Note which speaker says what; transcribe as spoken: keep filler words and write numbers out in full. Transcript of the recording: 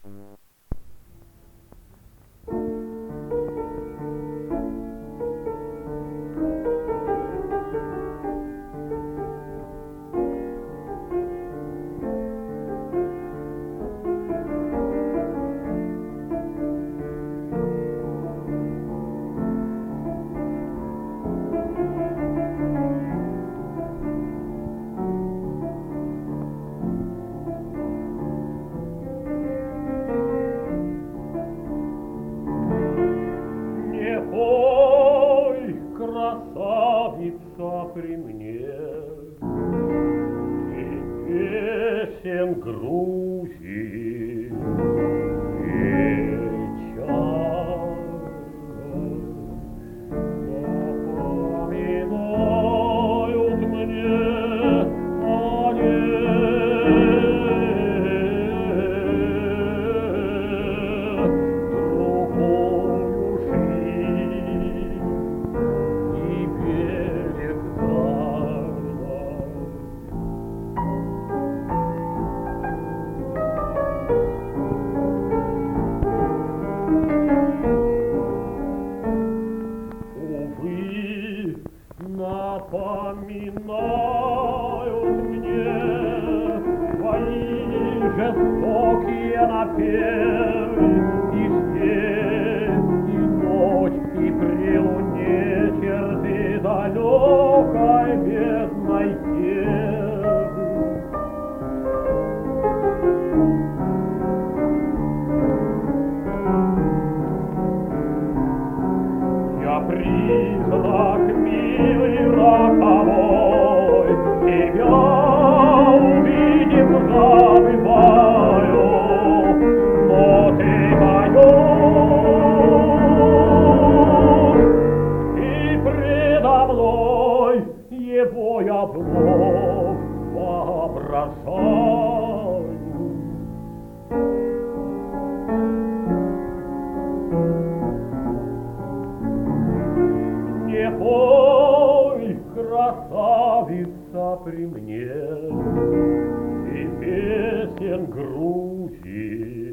Speaker 1: Ой, красавица при мне, и песен Грузии вечер напоминают мне о напоминают мне твои жестокие напевы, и степь, и ночь, и при луне черты далекой бездной Девы. Я призрак милый, роковой, тебя увидев забываю, но ты поешь, и предо мной его я вновь воображаю. Не пой, красавица, при мне, и песен Грузии